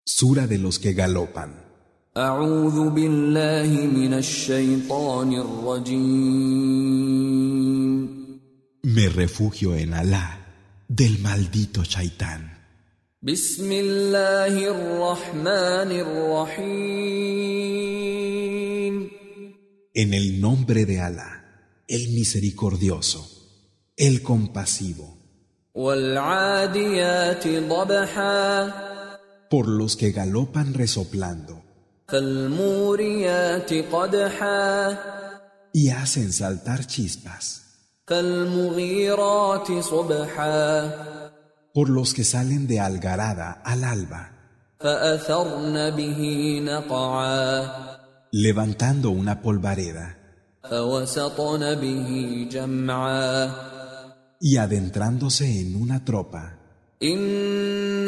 Sura de los que galopan. أعوذ بالله من الشيطان الرجيم. Me refugio en Alá del maldito Shaitán. بسم الله الرحمن الرحيم. En el nombre de Alá, el misericordioso, el compasivo. والعاديات ضبحا. Por los que galopan resoplando فالموريات قدحا. y hacen saltar chispas. فالمغيرات صبحا. Por los que salen de algarada al alba, فأثرن به نقعا. levantando una polvareda فوسطن به جمعا. y adentrándose en una tropa. إن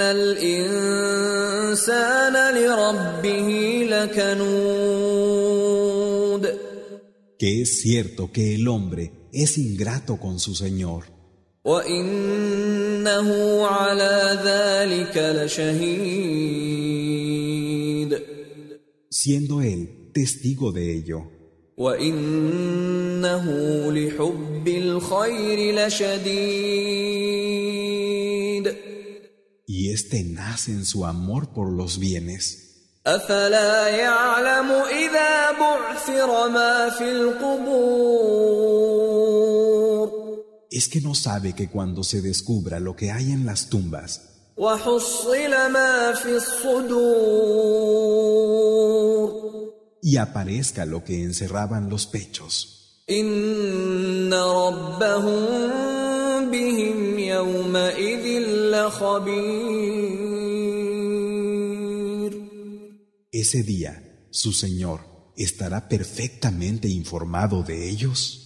الإنسان لربه لكنود. Que es cierto que el hombre es ingrato con su Señor, وإنه على ذلك لشهيد. siendo él testigo de ello, وإنه لحب الخير لشديد. y es tenaz en su amor por los bienes. أفلا يعلم إذا بعثر ما في القبور. Es que no sabe que cuando se descubra lo que hay en las tumbas وحصل ما في الصدور. y aparezca lo que encerraban los pechos, إن ربهم بهم يومئذ لخبير. ese día su Señor estará perfectamente informado de ellos.